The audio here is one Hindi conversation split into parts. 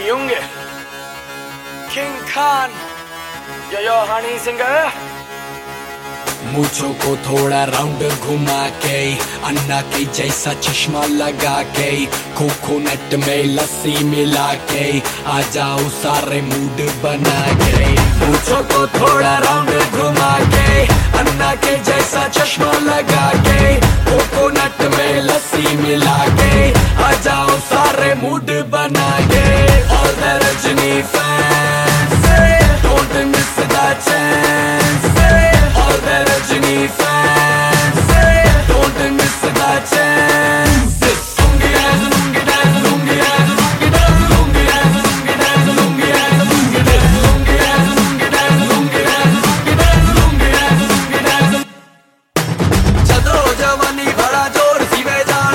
Junge, King Khan, yo Honey Singh. मूंछों को थोड़ा राउंड घुमा के, अन्ना के जैसा चश्मा लगा के, कोकोनट में लस्सी मिला के, आ जाओ सारे मूड बना के। मूंछों को थोड़ा राउंड घुमा के, अन्ना के जैसा चश्मा लगा के, कोकोनट में लस्सी मिला के, आ जाओ सारे मूड बना के। All the Rajini fans, don't miss the chance. All the Rajini fans, don't miss the chance. Lungi dance, lungi dance, lungi dance, lungi dance, lungi dance, lungi dance, lungi dance, lungi dance, lungi dance, lungi dance, lungi dance, lungi dance, lungi dance, lungi dance. चलो जवानी बड़ा जोर सी वे जान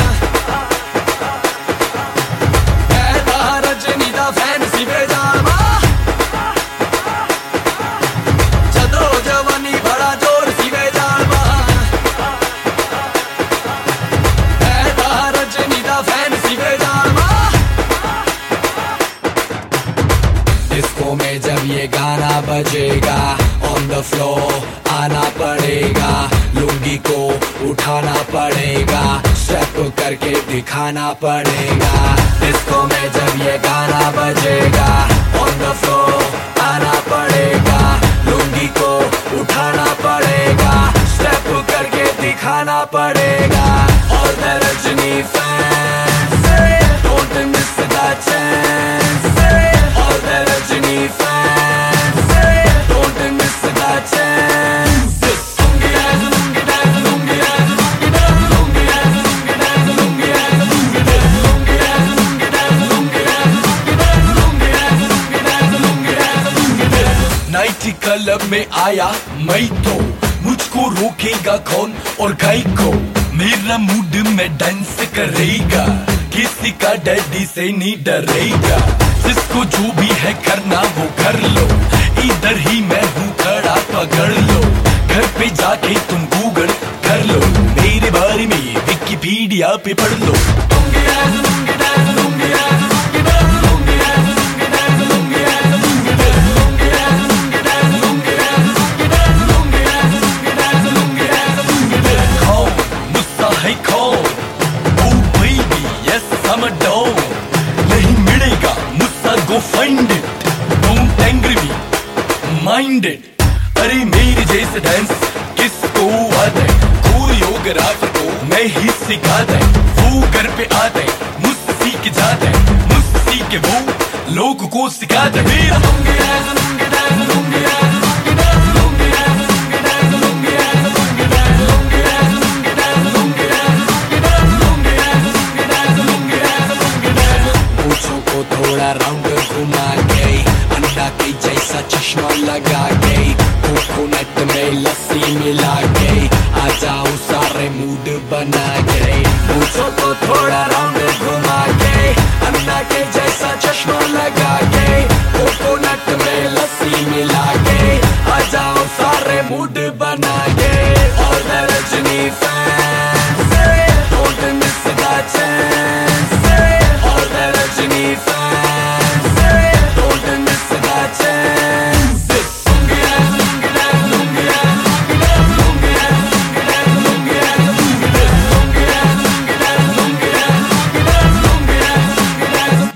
रजनी दा फैन सी वे जान चलो जवानी बड़ा जोर सी वे जान रजनी दा फैन सी वे जान। डिस्को में जब ये गाना बजेगा, ऑन द फ्लोर आना पड़ेगा, लुंगी को उठाना पड़ेगा, स्टेप करके दिखाना पड़ेगा। डिस्को में जब ये गाना बजेगा, ऑन द फ्लोर आना पड़ेगा, लुंगी को उठाना पड़ेगा, स्टेप करके दिखाना पड़ेगा। और the Rajni fans, don't miss the chance. और the Rajni fans, don't miss the chance. Night club में आया मैं तो, मुझको रोकेगा कौन और गाय को, मेरा मूड में डांस करेगा, किसी का डैडी से नहीं डरेगा। जिसको जो भी है करना वो कर लो, इधर ही मैं हूँ खड़ा पकड़ लो, घर पे जाके तुम गूगल कर लो, मेरे बारे में विकिपीडिया पे पढ़ लो। Go find it, don't angry me, mind it। अरे मेरे जैसे डांस किसको आता है, कोरियोग्राफर को मैं ही सिखाता है, वो घर पे आता है, मुझसे सीख जाता है, मुझसे सीख के वो लोगों को सिखाता है। मेरा lungi dance, lungi dance, lungi dance, lungi dance, lungi dance, lungi dance, lungi dance, lungi dance, lungi dance, lungi dance, lungi dance, lungi dance, lungi dance, lungi dance, lungi dance, lungi dance. मूंछों को थोड़ा राउंड घुमा के, अन्ना के जैसा चश्मा लगा के, कोकोनट में लस्सी मिला के, आ जाओ सारे मूड बना के। मूंछों को थोड़ा राउंड घुमा के, अन्ना के जैसा चश्मा लगा के, कोकोनट में लस्सी मिला के, आ जाओ सारे मूड बना के। और the Rajni fans, don't miss the chance. और the Rajni fans, don't miss the chance. Lungi dance, lungi dance, lungi dance, lungi dance, lungi dance, lungi dance, lungi dance, lungi dance, lungi dance, lungi dance, lungi dance, lungi dance, lungi dance, lungi dance.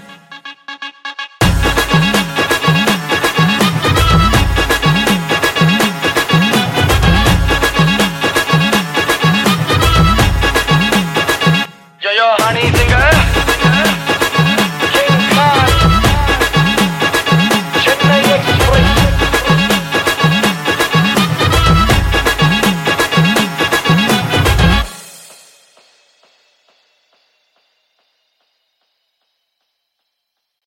Yo Honey singer.